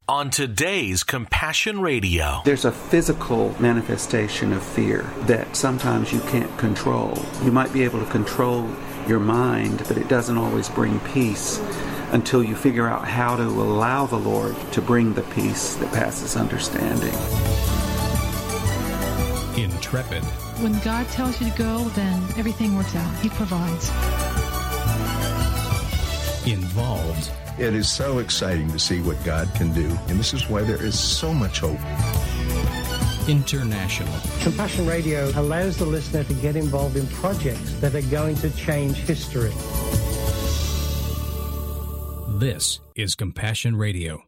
on today's Compassion Radio. There's a physical manifestation of fear that sometimes you can't control. You might be able to control your mind, but it doesn't always bring peace until you figure out how to allow the Lord to bring the peace that passes understanding. Intrepid. When God tells you to go, then everything works out. He provides. Involved. It is so exciting to see what God can do, and this is why there is so much hope. International. Compassion Radio allows the listener to get involved in projects that are going to change history. This is Compassion Radio.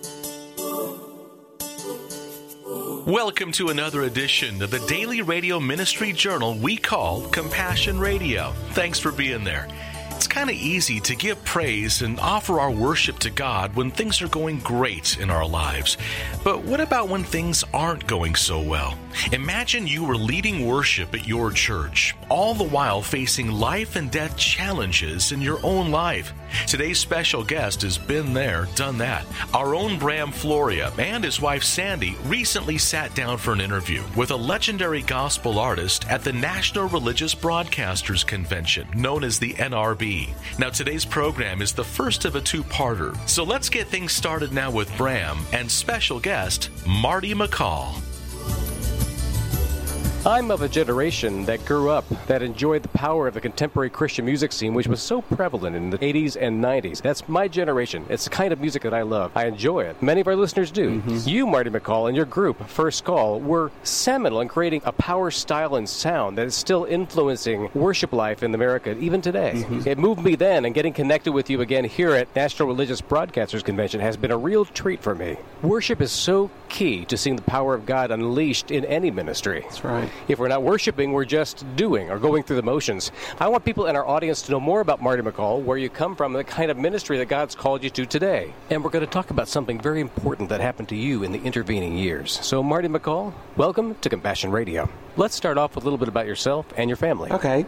Welcome to another edition of the daily radio ministry journal we call Compassion Radio. Thanks for being there. It's kind of easy to give praise and offer our worship to God when things are going great in our lives. But what about when things aren't going so well? Imagine you were leading worship at your church, all the while facing life and death challenges in your own life. Today's special guest has been there, done that. Our own Bram Floria and his wife Sandy recently sat down for an interview with a legendary gospel artist at the National Religious Broadcasters Convention, known as the NRB. Now, today's program is the first of a two-parter, so let's get things started now with Bram and special guest Marty McCall. I'm of a generation that grew up, that enjoyed the power of the contemporary Christian music scene, which was so prevalent in the 80s and 90s. That's my generation. It's the kind of music that I love. I enjoy it. Many of our listeners do. Mm-hmm. You, Marty McCall, and your group, First Call, were seminal in creating a power style and sound that is still influencing worship life in America even today. Mm-hmm. It moved me then, and getting connected with you again here at National Religious Broadcasters Convention has been a real treat for me. Worship is so key to seeing the power of God unleashed in any ministry. That's right. If we're not worshiping, we're just doing or going through the motions. I want people in our audience to know more about Marty McCall, where you come from, and the kind of ministry that God's called you to today. And we're going to talk about something very important that happened to you in the intervening years. So, Marty McCall, welcome to Compassion Radio. Let's start off with a little bit about yourself and your family. Okay.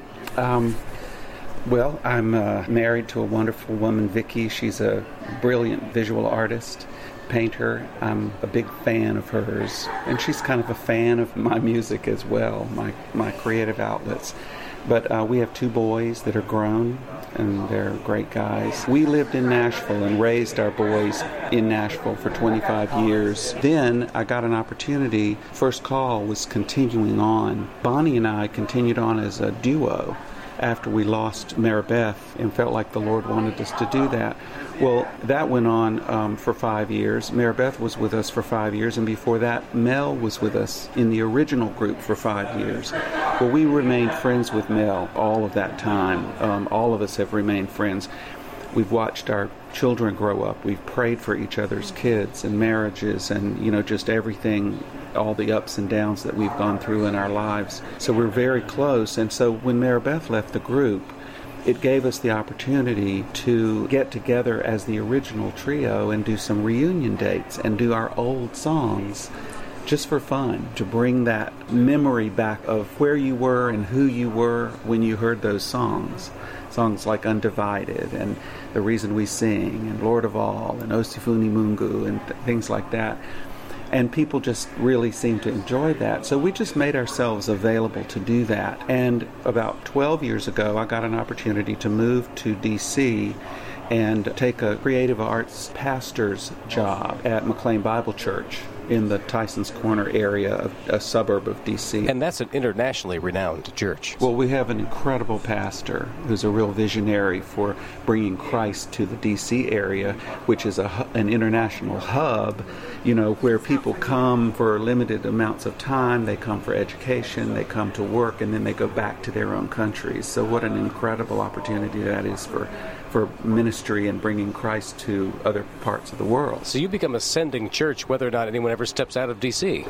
Well, I'm married to a wonderful woman, Vicki. She's a brilliant visual artist, painter. I'm a big fan of hers, and she's kind of a fan of my music as well, my creative outlets. But we have two boys that are grown, and they're great guys. We lived in Nashville and raised our boys in Nashville for 25 years. Then I got an opportunity. First Call was continuing on. Bonnie and I continued on as a duo after we lost Maribeth and felt like the Lord wanted us to do that. Well, that went on for 5 years. Maribeth was with us for 5 years, and before that, Mel was with us in the original group for 5 years. Well, we remained friends with Mel all of that time. All of us have remained friends. We've watched our children grow up. We've prayed for each other's kids and marriages and, just everything, all the ups and downs that we've gone through in our lives. So we're very close. And so when Maribeth left the group, it gave us the opportunity to get together as the original trio and do some reunion dates and do our old songs just for fun, to bring that memory back of where you were and who you were when you heard those songs. Songs like Undivided and The Reason We Sing and Lord of All and Osifuni Mungu and things like that. And people just really seem to enjoy that. So we just made ourselves available to do that. And about 12 years ago, I got an opportunity to move to D.C. and take a creative arts pastor's job at McLean Bible Church in the Tysons Corner area, of a suburb of D.C. And that's an internationally renowned church. Well, we have an incredible pastor who's a real visionary for bringing Christ to the D.C. area, which is an international hub, where people come for limited amounts of time. They come for education, they come to work, and then they go back to their own countries. So what an incredible opportunity that is for ministry and bringing Christ to other parts of the world. So you become a sending church whether or not anyone ever steps out of D.C.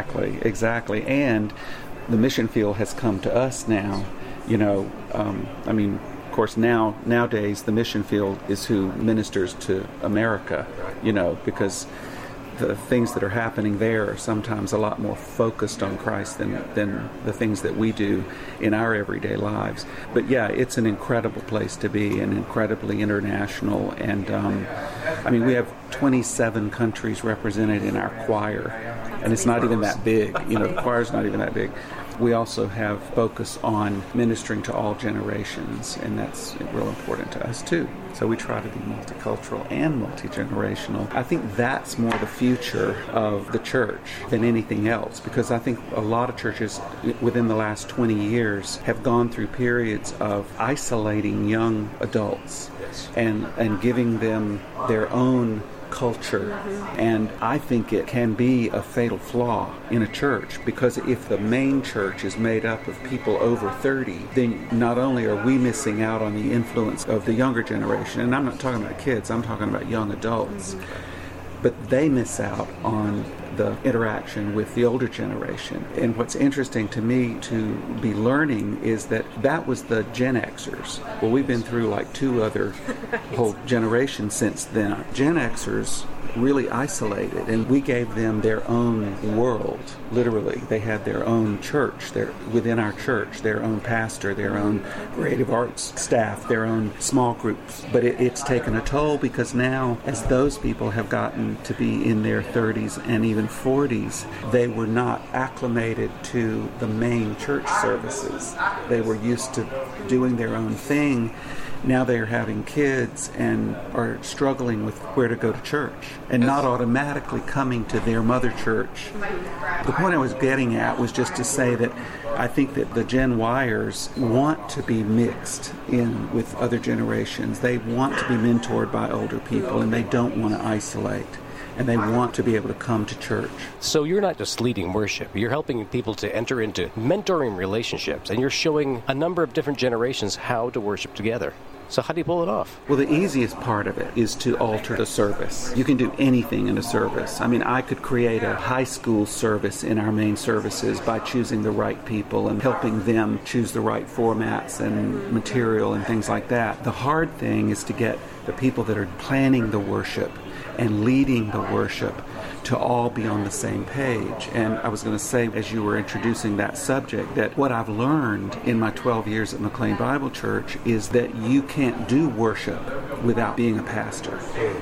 Exactly. And the mission field has come to us now. Of course, nowadays the mission field is who ministers to America, because the things that are happening there are sometimes a lot more focused on Christ than the things that we do in our everyday lives. But yeah, it's an incredible place to be and incredibly international. And we have 27 countries represented in our choir, and it's not even that big. The choir's not even that big. We also have focus on ministering to all generations, and that's real important to us too. So we try to be multicultural and multi-generational. I think that's more the future of the church than anything else, because I think a lot of churches within the last 20 years have gone through periods of isolating young adults and giving them their own culture. And I think it can be a fatal flaw in a church, because if the main church is made up of people over 30, then not only are we missing out on the influence of the younger generation, and I'm not talking about kids, I'm talking about young adults, but they miss out on the interaction with the older generation. And what's interesting to me to be learning is that was the Gen Xers. Well, we've been through like two other whole generations since then. Gen Xers really isolated, and we gave them their own world, literally. They had their own church, within our church, their own pastor, their own creative arts staff, their own small groups. But it's taken a toll, because now, as those people have gotten to be in their 30s and even 40s, they were not acclimated to the main church services. They were used to doing their own thing. Now they're having kids and are struggling with where to go to church and not automatically coming to their mother church. The point I was getting at was just to say that I think that the Gen Yers want to be mixed in with other generations. They want to be mentored by older people, and they don't want to isolate. And they want to be able to come to church. So you're not just leading worship. You're helping people to enter into mentoring relationships, and you're showing a number of different generations how to worship together. So how do you pull it off? Well, the easiest part of it is to alter the service. You can do anything in a service. I could create a high school service in our main services by choosing the right people and helping them choose the right formats and material and things like that. The hard thing is to get the people that are planning the worship and leading the worship to all be on the same page. And I was going to say, as you were introducing that subject, that what I've learned in my 12 years at McLean Bible Church is that you can't do worship without being a pastor.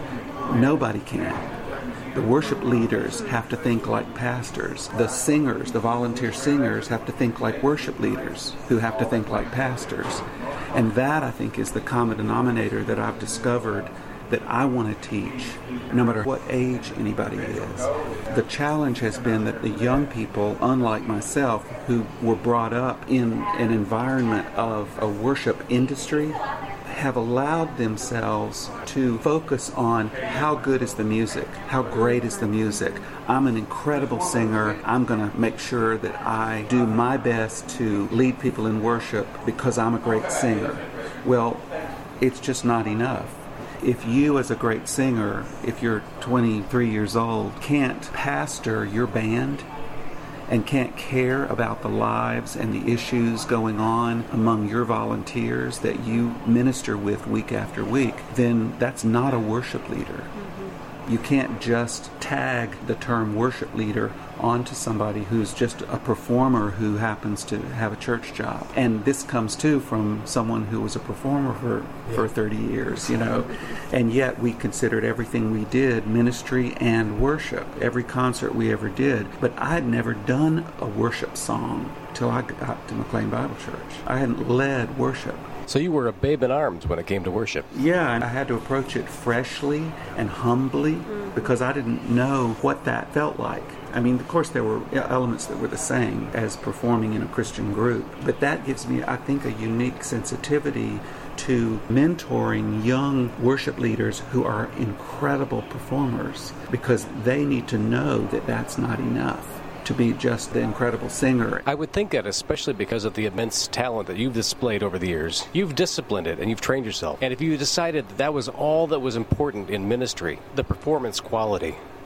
Nobody can. The worship leaders have to think like pastors. The singers, the volunteer singers, have to think like worship leaders who have to think like pastors. And that, I think, is the common denominator that I've discovered that I want to teach, no matter what age anybody is. The challenge has been that the young people, unlike myself, who were brought up in an environment of a worship industry, have allowed themselves to focus on how good is the music, how great is the music. I'm an incredible singer. I'm going to make sure that I do my best to lead people in worship because I'm a great singer. Well, it's just not enough. If you, as a great singer, if you're 23 years old, can't pastor your band and can't care about the lives and the issues going on among your volunteers that you minister with week after week, then that's not a worship leader. You can't just tag the term worship leader onto somebody who's just a performer who happens to have a church job. And this comes too from someone who was a performer for 30 years, and yet we considered everything we did ministry and worship, every concert we ever did. But I had never done a worship song till I got to McLean Bible Church. I hadn't led worship. So you were a babe in arms when it came to worship. Yeah, and I had to approach it freshly and humbly because I didn't know what that felt like. Of course, there were elements that were the same as performing in a Christian group, but that gives me, I think, a unique sensitivity to mentoring young worship leaders who are incredible performers, because they need to know that that's not enough to be just the incredible singer. I would think that, especially because of the immense talent that you've displayed over the years, you've disciplined it and you've trained yourself. And if you decided that was all that was important in ministry, the performance quality,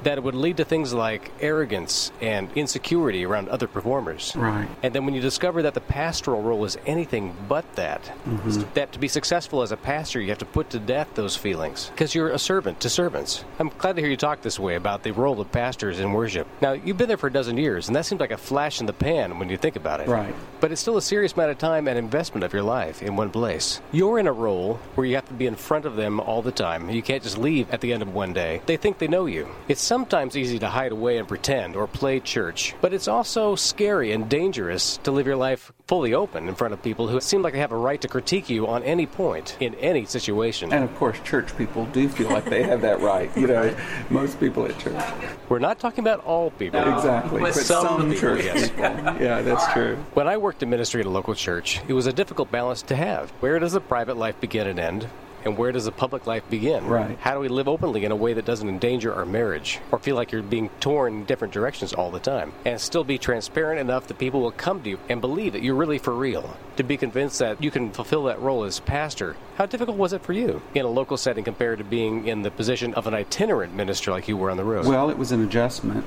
that it would lead to things like arrogance and insecurity around other performers. Right. And then when you discover that the pastoral role is anything but that, that to be successful as a pastor, you have to put to death those feelings because you're a servant to servants. I'm glad to hear you talk this way about the role of pastors in worship. Now, you've been there for a dozen years, and that seems like a flash in the pan when you think about it. Right. But it's still a serious amount of time and investment of your life in one place. You're in a role where you have to be in front of them all the time. You can't just leave at the end of one day. They think they know you. It's sometimes easy to hide away and pretend or play church, but it's also scary and dangerous to live your life fully open in front of people who seem like they have a right to critique you on any point, in any situation. And of course, church people do feel like they have that right. You know, most people at church. We're not talking about all people. Exactly. But some people, church yes. people. Yeah, that's true. When I worked in ministry at a local church, it was a difficult balance to have. Where does the private life begin and end? And where does the public life begin? Right. How do we live openly in a way that doesn't endanger our marriage or feel like you're being torn in different directions all the time? And still be transparent enough that people will come to you and believe that you're really for real. To be convinced that you can fulfill that role as pastor. How difficult was it for you in a local setting compared to being in the position of an itinerant minister like you were on the road? Well, it was an adjustment.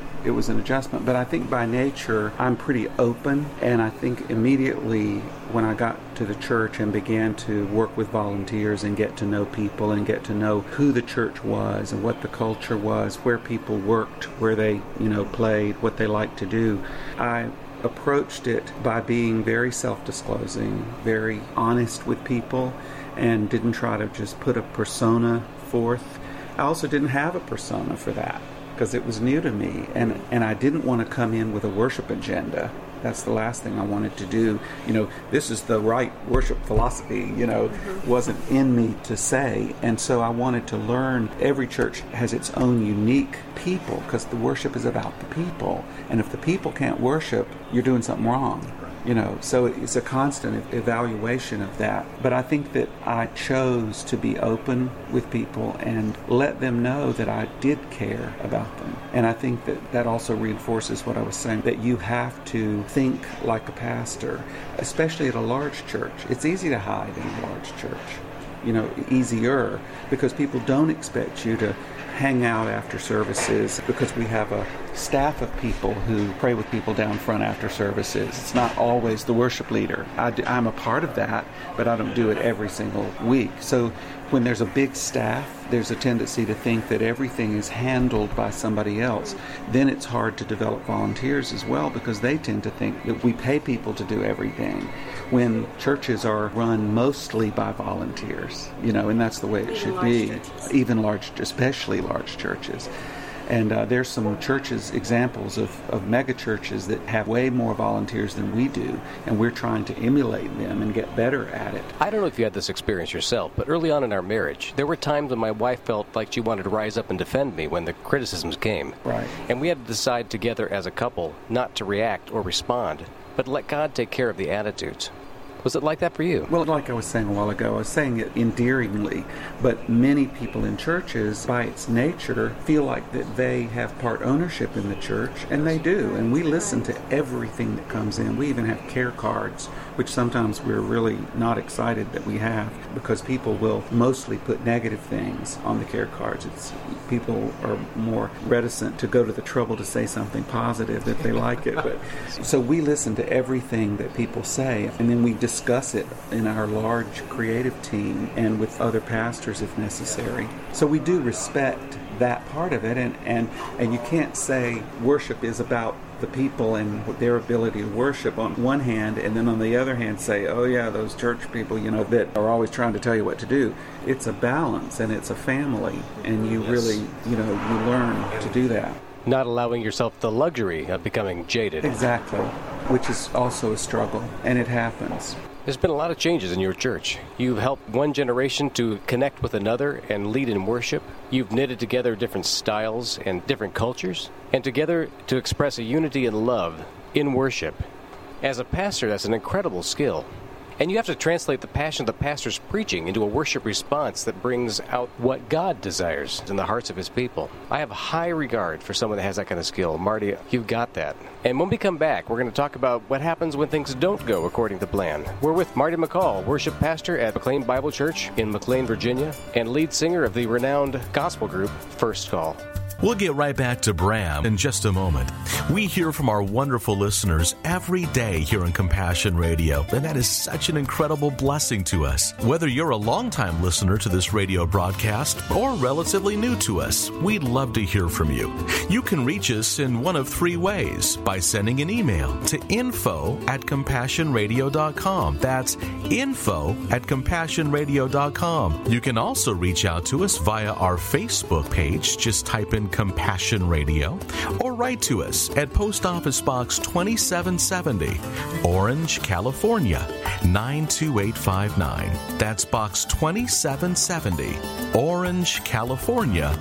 But I think by nature, I'm pretty open. And I think immediately when I got to the church and began to work with volunteers and get to know people and get to know who the church was and what the culture was, where people worked, where they, played, what they liked to do, I approached it by being very self-disclosing, very honest with people, and didn't try to just put a persona forth. I also didn't have a persona for that because it was new to me, and I didn't want to come in with a worship agenda. That's the last thing I wanted to do. This is the right worship philosophy, wasn't in me to say. And so I wanted to learn. Every church has its own unique people because the worship is about the people. And if the people can't worship, you're doing something wrong. So it's a constant evaluation of that. But I think that I chose to be open with people and let them know that I did care about them. And I think that also reinforces what I was saying, that you have to think like a pastor, especially at a large church. It's easy to hide in a large church, easier, because people don't expect you to hang out after services, because we have a staff of people who pray with people down front after services. It's not always the worship leader. I'm a part of that, but I don't do it every single week. So when there's a big staff, there's a tendency to think that everything is handled by somebody else. Then it's hard to develop volunteers as well, because they tend to think that we pay people to do everything, when churches are run mostly by volunteers, and that's the way it should be. Even especially large churches. And there's some churches, examples of mega churches that have way more volunteers than we do, and we're trying to emulate them and get better at it. I don't know if you had this experience yourself, but early on in our marriage, there were times when my wife felt like she wanted to rise up and defend me when the criticisms came. Right. And we had to decide together as a couple not to react or respond, but let God take care of the attitudes. Was it like that for you? Well, like I was saying a while ago, I was saying it endearingly, but many people in churches, by its nature, feel like that they have part ownership in the church, and they do. And we listen to everything that comes in. We even have care cards, which sometimes we're really not excited that we have, because people will mostly put negative things on the care cards. People are more reticent to go to the trouble to say something positive if they like it. But so we listen to everything that people say, and then we discuss it in our large creative team and with other pastors if necessary. So we do respect that part of it, and you can't say worship is about the people and their ability to worship on one hand, and then on the other hand say, oh yeah, those church people, that are always trying to tell you what to do. It's a balance, and it's a family, and you really, you learn to do that. Not allowing yourself the luxury of becoming jaded. Exactly, which is also a struggle, and it happens. There's been a lot of changes in your church. You've helped one generation to connect with another and lead in worship. You've knitted together different styles and different cultures, and together to express a unity and love in worship. As a pastor, that's an incredible skill. And you have to translate the passion of the pastor's preaching into a worship response that brings out what God desires in the hearts of his people. I have high regard for someone that has that kind of skill. Marty, you've got that. And when we come back, we're going to talk about what happens when things don't go according to plan. We're with Marty McCall, worship pastor at McLean Bible Church in McLean, Virginia, and lead singer of the renowned gospel group First Call. We'll get right back to Bram in just a moment. We hear from our wonderful listeners every day here on Compassion Radio, and that is such an incredible blessing to us. Whether you're a longtime listener to this radio broadcast or relatively new to us, we'd love to hear from you. You can reach us in one of three ways: by sending an email to info@compassionradio.com. That's info@compassionradio.com. You can also reach out to us via our Facebook page. Just type in Compassion Radio, or write to us at Post Office Box 2770, Orange, California, 92859. That's Box 2770, Orange, California,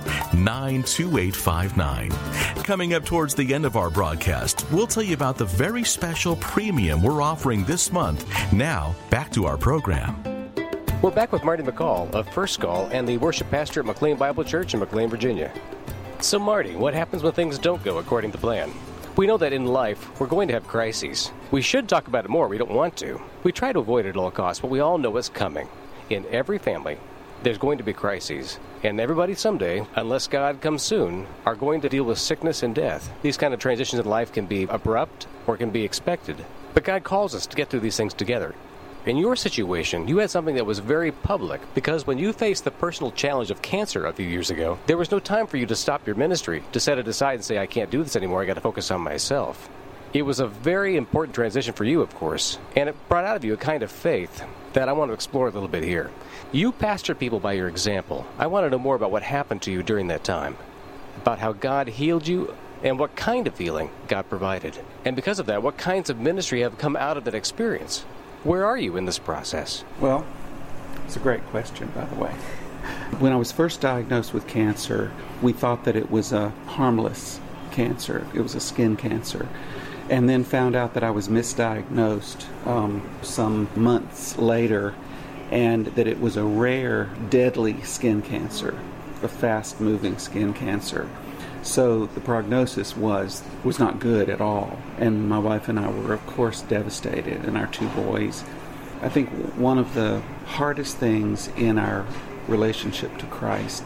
92859. Coming up towards the end of our broadcast, we'll tell you about the very special premium we're offering this month. Now, back to our program. We're back with Marty McCall of First Call and the worship pastor at McLean Bible Church in McLean, Virginia. So, Marty, what happens when things don't go according to plan? We know that in life, we're going to have crises. We should talk about it more. We don't want to. We try to avoid it at all costs, but we all know what's coming. In every family, there's going to be crises. And everybody someday, unless God comes soon, are going to deal with sickness and death. These kind of transitions in life can be abrupt or can be expected. But God calls us to get through these things together. In your situation, you had something that was very public, because when you faced the personal challenge of cancer a few years ago, there was no time for you to stop your ministry, to set it aside and say, I can't do this anymore, I got to focus on myself. It was a very important transition for you, of course, and it brought out of you a kind of faith that I want to explore a little bit here. You pastored people by your example. I want to know more about what happened to you during that time, about how God healed you, and what kind of healing God provided. And because of that, what kinds of ministry have come out of that experience? Where are you in this process? Well, it's a great question, by the way. When I was first diagnosed with cancer, we thought that it was a harmless cancer. It was a skin cancer. And then found out that I was misdiagnosed some months later, and that it was a rare, deadly skin cancer, a fast-moving skin cancer. So the prognosis was not good at all. And my wife and I were, of course, devastated, and our two boys. I think one of the hardest things in our relationship to Christ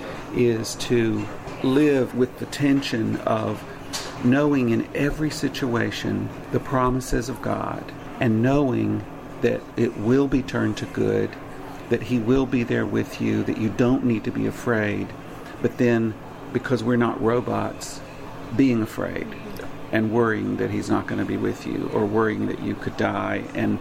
is to live with the tension of knowing in every situation the promises of God, and knowing that it will be turned to good, that He will be there with you, that you don't need to be afraid, but then, because we're not robots, being afraid and worrying that He's not going to be with you, or worrying that you could die. And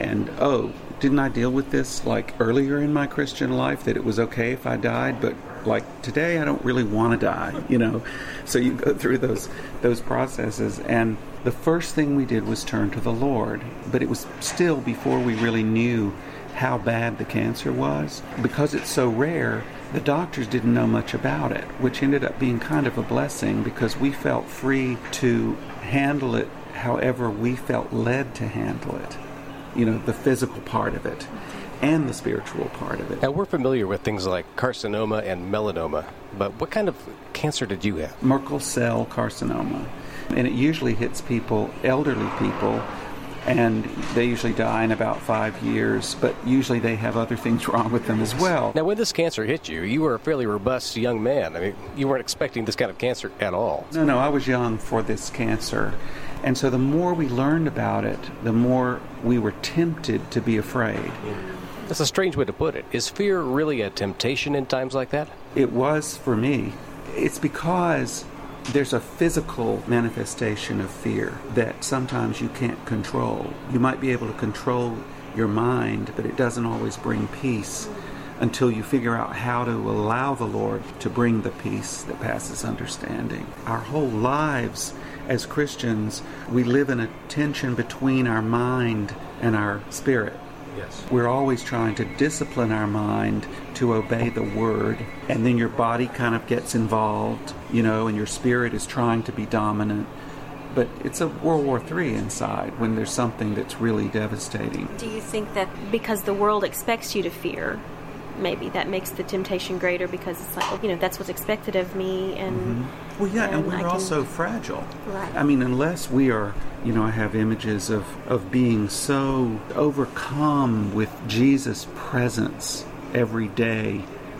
oh, didn't I deal with this like earlier in my Christian life, that it was okay if I died, but like today I don't really want to die, you know? So you go through those processes, and the first thing we did was turn to the Lord. But it was still before we really knew how bad the cancer was. Because it's so rare, the doctors didn't know much about it, which ended up being kind of a blessing, because we felt free to handle it however we felt led to handle it. You know, the physical part of it and the spiritual part of it. Now, we're familiar with things like carcinoma and melanoma, but what kind of cancer did you have? Merkel cell carcinoma. And it usually hits people, elderly people, and they usually die in about 5 years, but usually they have other things wrong with them as well. Now, when this cancer hit you, you were a fairly robust young man. I mean, you weren't expecting this kind of cancer at all. No, I was young for this cancer. And so the more we learned about it, the more we were tempted to be afraid. That's a strange way to put it. Is fear really a temptation in times like that? It was for me. It's because there's a physical manifestation of fear that sometimes you can't control. You might be able to control your mind, but it doesn't always bring peace until you figure out how to allow the Lord to bring the peace that passes understanding. Our whole lives as Christians, we live in a tension between our mind and our spirit. Yes. We're always trying to discipline our mind to obey the Word, and then your body kind of gets involved, you know, and your spirit is trying to be dominant. But it's a World War III inside when there's something that's really devastating. Do you think that because the world expects you to fear, maybe that makes the temptation greater, because it's like, well, you know, that's what's expected of me, and well, yeah, and we're also fragile. Right. I mean, unless we are, you know, I have images of being so overcome with Jesus' presence every day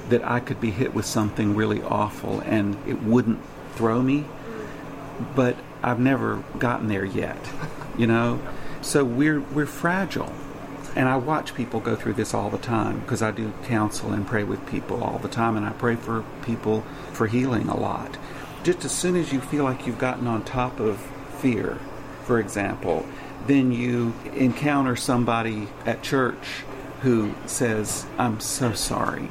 that I could be hit with something really awful and it wouldn't throw me. But I've never gotten there yet, So we're fragile. And I watch people go through this all the time because I do counsel and pray with people all the time, and I pray for people for healing a lot. Just as soon as you feel like you've gotten on top of fear, for example, then you encounter somebody at church who says, "I'm so sorry,"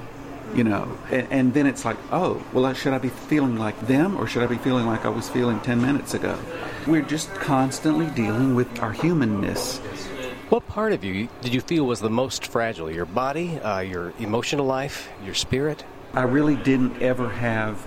and then it's like, oh, well, should I be feeling like them or should I be feeling like I was feeling 10 minutes ago? We're just constantly dealing with our humanness. What part of you did you feel was the most fragile? Your body, your emotional life, your spirit? I really didn't ever have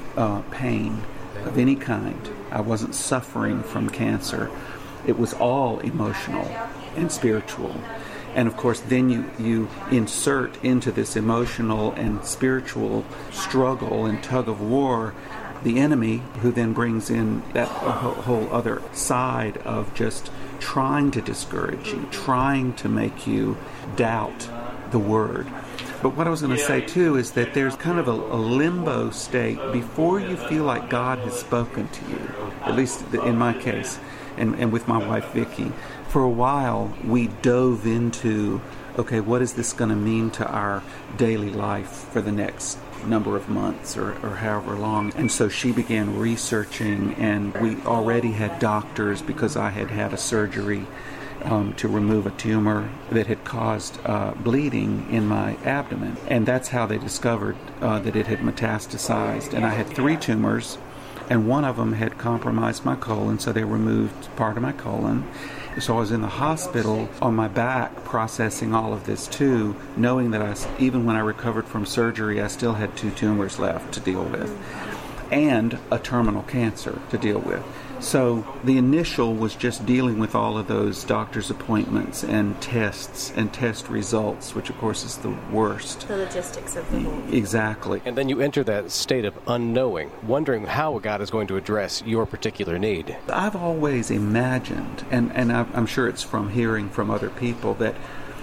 pain of any kind. I wasn't suffering from cancer. It was all emotional and spiritual. And of course, then you insert into this emotional and spiritual struggle and tug of war the enemy, who then brings in that whole other side of just trying to discourage you, trying to make you doubt the Word. But what I was going to say, too, is that there's kind of a limbo state before you feel like God has spoken to you, at least in my case, and with my wife, Vicki. For a while, we dove into, okay, what is this going to mean to our daily life for the next number of months or however long. And so she began researching, and we already had doctors because I had had a surgery to remove a tumor that had caused bleeding in my abdomen. And that's how they discovered that it had metastasized. And I had 3 tumors, and one of them had compromised my colon, so they removed part of my colon. So I was in the hospital on my back processing all of this too, knowing that even when I recovered from surgery, I still had 2 tumors left to deal with and a terminal cancer to deal with. So the initial was just dealing with all of those doctor's appointments and tests and test results, which of course is the worst. The logistics of the whole. Exactly. And then you enter that state of unknowing, wondering how God is going to address your particular need. I've always imagined, and I'm sure it's from hearing from other people, that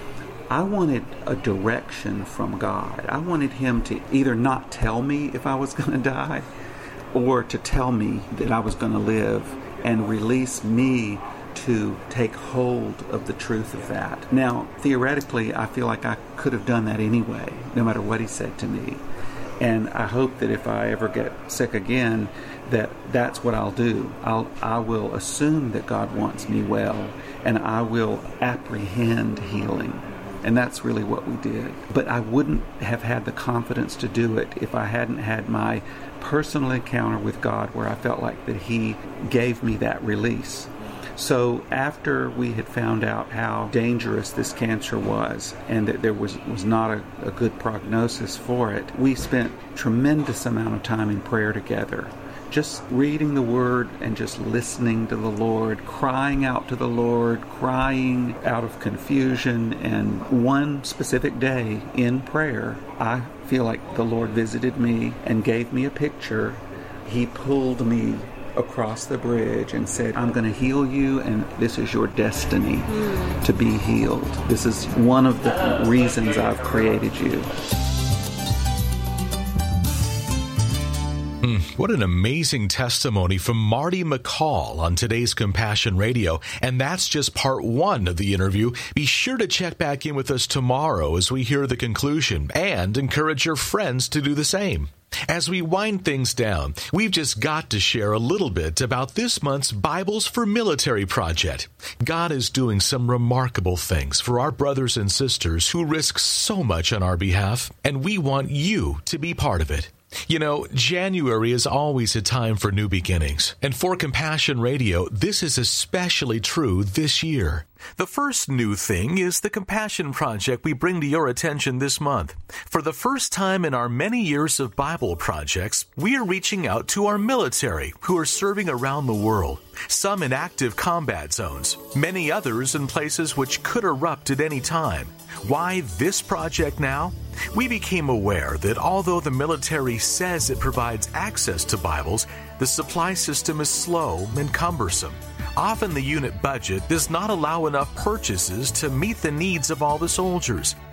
I wanted a direction from God. I wanted Him to either not tell me if I was going to die, or to tell me that I was going to live and release me to take hold of the truth of that. Now, theoretically, I feel like I could have done that anyway, no matter what He said to me. And I hope that if I ever get sick again, that's what I'll do. I will assume that God wants me well, and I will apprehend healing. And that's really what we did. But I wouldn't have had the confidence to do it if I hadn't had my personal encounter with God, where I felt like that He gave me that release. So after we had found out how dangerous this cancer was and that there was not a good prognosis for it, we spent tremendous amount of time in prayer together, just reading the Word and just listening to the Lord, crying out to the Lord, crying out of confusion. And one specific day in prayer, I feel like the Lord visited me and gave me a picture. He pulled me across the bridge and said, "I'm going to heal you, and this is your destiny to be healed. This is one of the reasons I've created you." What an amazing testimony from Marty McCall on today's Compassion Radio. And that's just part 1 of the interview. Be sure to check back in with us tomorrow as we hear the conclusion, and encourage your friends to do the same. As we wind things down, we've just got to share a little bit about this month's Bibles for Military project. God is doing some remarkable things for our brothers and sisters who risk so much on our behalf, and we want you to be part of it. You know, January is always a time for new beginnings. And for Compassion Radio, this is especially true this year. The first new thing is the Compassion Project we bring to your attention this month. For the first time in our many years of Bible projects, we are reaching out to our military who are serving around the world. Some in active combat zones, many others in places which could erupt at any time. Why this project now? We became aware that although the military says it provides access to Bibles, the supply system is slow and cumbersome. Often the unit budget does not allow enough purchases to meet the needs of all the soldiers.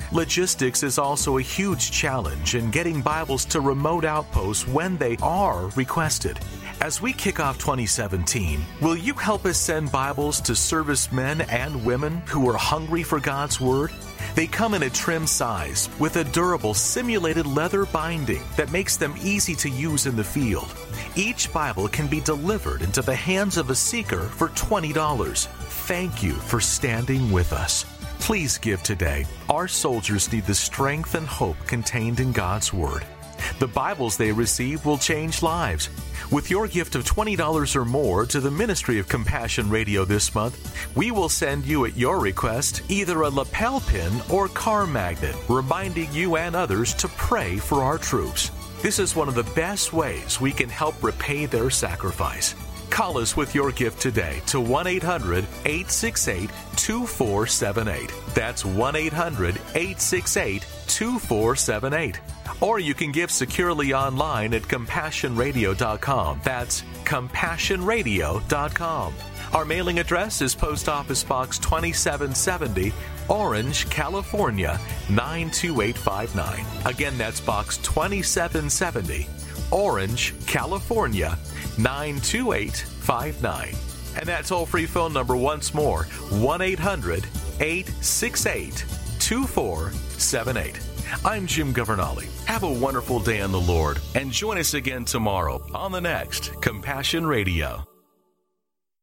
Logistics is also a huge challenge in getting Bibles to remote outposts when they are requested. As we kick off 2017, will you help us send Bibles to servicemen and women who are hungry for God's Word? They come in a trim size with a durable simulated leather binding that makes them easy to use in the field. Each Bible can be delivered into the hands of a seeker for $20. Thank you for standing with us. Please give today. Our soldiers need the strength and hope contained in God's Word. The Bibles they receive will change lives. With your gift of $20 or more to the Ministry of Compassion Radio this month, we will send you at your request either a lapel pin or car magnet, reminding you and others to pray for our troops. This is one of the best ways we can help repay their sacrifice. Call us with your gift today to 1-800-868-2478. That's 1-800-868-2478. Or you can give securely online at CompassionRadio.com. That's CompassionRadio.com. Our mailing address is Post Office Box 2770, Orange, California, 92859. Again, that's Box 2770, Orange, California, 92859. And that toll-free phone number once more, 1-800-868-2478. I'm Jim Governale. Have a wonderful day in the Lord, and join us again tomorrow on the next Compassion Radio.